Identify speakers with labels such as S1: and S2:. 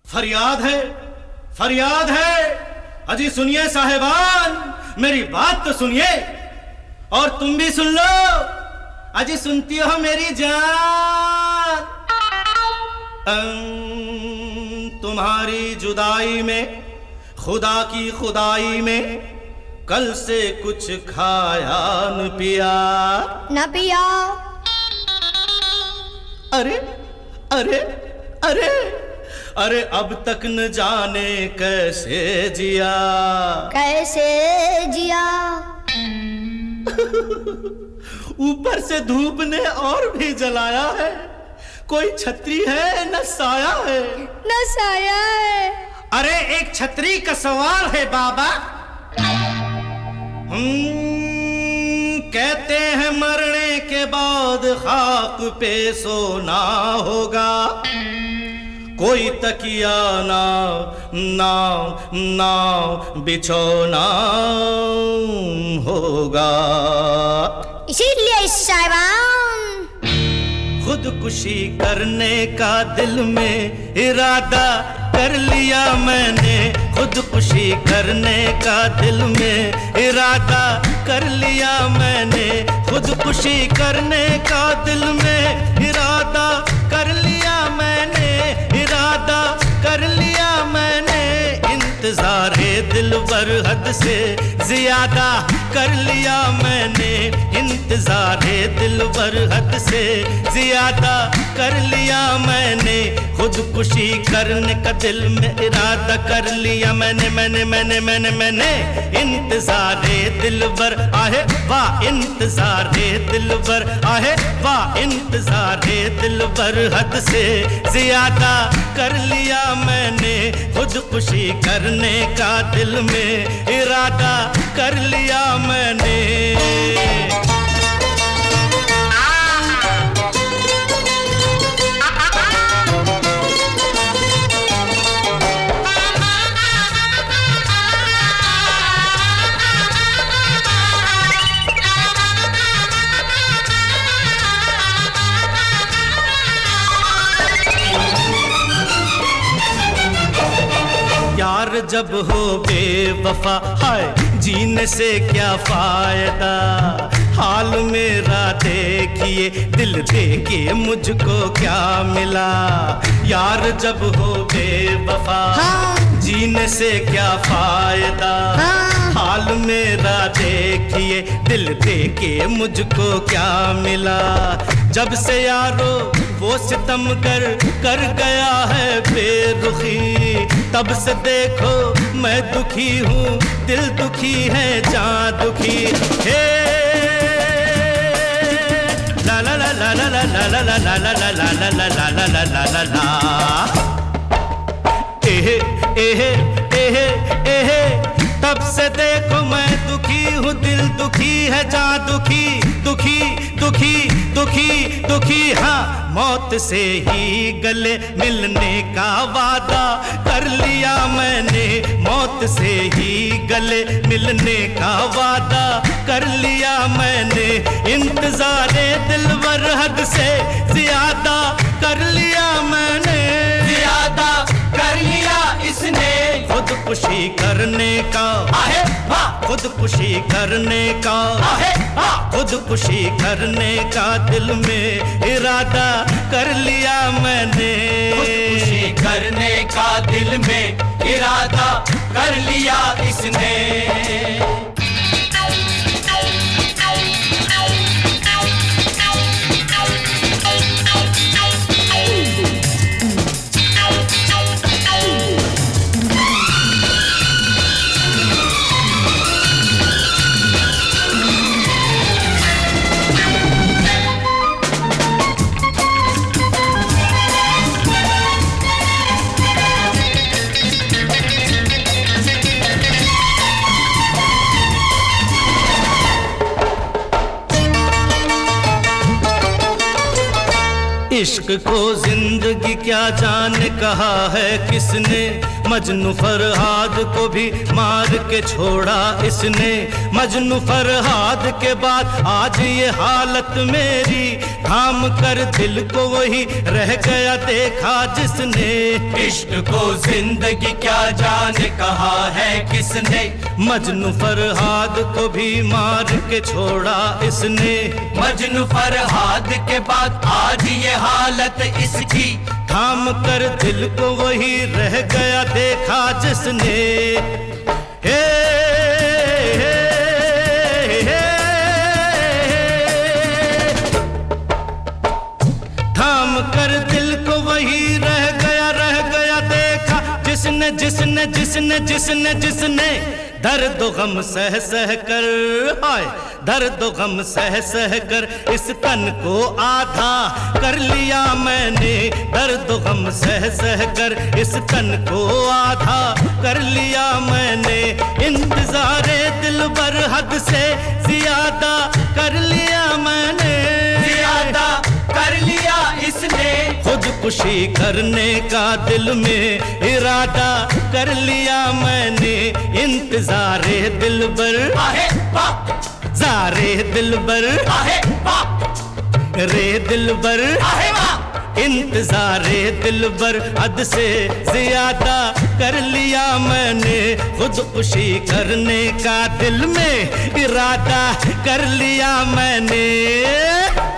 S1: फरियाद है, फरियाद है। अजी सुनिए साहेबान, मेरी बात तो सुनिए और तुम भी सुन लो। अजी सुनती हो मेरी जान? तुम्हारी जुदाई में, खुदा की खुदाई में, कल से कुछ खाया न पिया।
S2: न पिया।
S1: अरे अरे अरे अरे अब तक न जाने कैसे जिया।
S2: कैसे जिया?
S1: ऊपर से धूप ने और भी जलाया है। कोई छतरी है न साया है।
S2: न साया है।
S1: अरे एक छतरी का सवाल है बाबा। कहते हैं मरने के बाद खाक पे सोना होगा। कोई तकिया ना ना ना बिछोना होगा।
S2: इसीलिए साहिबान
S1: खुदकुशी करने का दिल में इरादा कर लिया मैंने। खुदकुशी करने का दिल में इरादा कर लिया मैंने। खुदकुशी करने का दिल में इरादा कर लिया मैंने। इरादा कर लिया मैंने। इंतज़ारे दिलबर हद से ज़्यादा कर लिया मैंने। इंतज़ारे दिलबर हद से ज़्यादा कर लिया मैंने। खुदकुशी करने का दिल में इरादा कर लिया मैंने। मैंने इंतज़ारे दिलबर आहे वाह। इंतज़ारे दिलबर आहे वाह। इंतज़ारे दिलबर हद से ज़्यादा कर लिया मैंने। खुदकुशी करने का दिल में इरादा कर लिया मैंने। यार जब हो बेवफा हाय जीने से क्या फायदा। हाल मेरा देखिए दिल देके मुझको क्या मिला। यार जब हो बेवफा जीने से क्या फायदा। हाल मेरा देखिए दिल देके मुझको क्या मिला। जब से यारो वो सितम कर गया है बेरुखी। तब से देखो मैं दुखी हूँ, दिल दुखी है, जान दुखी है। ला ला ला ला ला ला ला ला ला ला ला ला ला ला ला ला ला ला ला। एहे एहे एहे एहे तब से देखो मैं दुखी हूँ, दिल दुखी है, जान दुखी दुखी दुखी दुखी दुखी। हाँ मौत से ही गले मिलने का वादा कर लिया मैंने। मौत से ही गले मिलने का वादा कर लिया मैंने। इंतज़ारे दिलबर हद से ज़्यादा कर लिया मैंने। ज़्यादा कर लिया इसने। खुदकुशी करने का आहे वाह। खुदकुशी करने का आहे वाह। खुदकुशी करने का दिल में इरादा कर लिया मैंने।
S3: खुदकुशी करने का दिल में इरादा कर लिया इसने।
S1: इश्क को जिंदगी क्या जाने कहा है किसने। मजनू फरहाद को भी मार के छोड़ा इसने, मजनू फरहाद के बाद आज ये हालत मेरी, थाम कर दिल को वही रह गया देखा जिसने।
S3: इश्क को जिंदगी क्या जाने कहा है किसने,
S1: मजनू फरहाद को भी मार के छोड़ा इसने,
S3: मजनू फरहाद के बाद आज ये हालत इसकी,
S1: थाम कर दिल को वही रह गया देखा जिसने। हे, हे, हे, थाम कर दिल को वही रह गया देखा जिसने जिसने जिसने जिसने जिसने दर्द गम सह सह कर, हाय दर्द गम सह सह कर इस तन को आधा कर लिया मैंने, दर्द गम सह सह कर इस तन को आधा कर लिया मैंने, इंतजारे दिल बर हद से ज्यादा कर लिया मैंने,
S3: ज्यादा कर लिया इसने,
S1: खुदकुशी करने का दिल में इरादा कर लिया मैंने, इंतजारे दिल बर
S3: आहे बाप,
S1: जारे दिल बर
S3: आहे बाप,
S1: रे दिल बर
S3: आहे बाप,
S1: इंतजारे दिल बर हद से ज्यादा कर लिया मैंने, खुदकुशी करने का दिल में इरादा कर लिया मैंने।